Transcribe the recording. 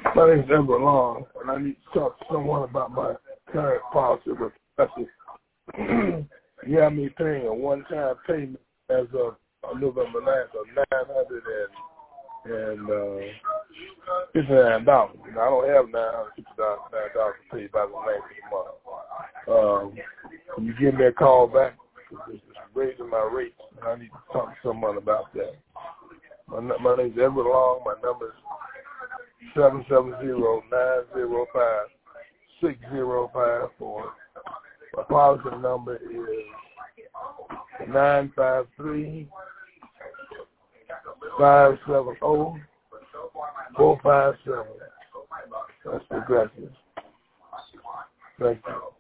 My name is Edward Long, and I need to talk to someone about my current policy with Progressive. You have me paying a one-time payment as of November 9th of $959. And I don't have $959 to pay by the 9th of the month. Can you give me a call back? It's raising my rates, and I need to talk to someone about that. My name is Edward Long. My number is 770-905-6054. My policy number is 953-570-457. That's Progressive. Thank you.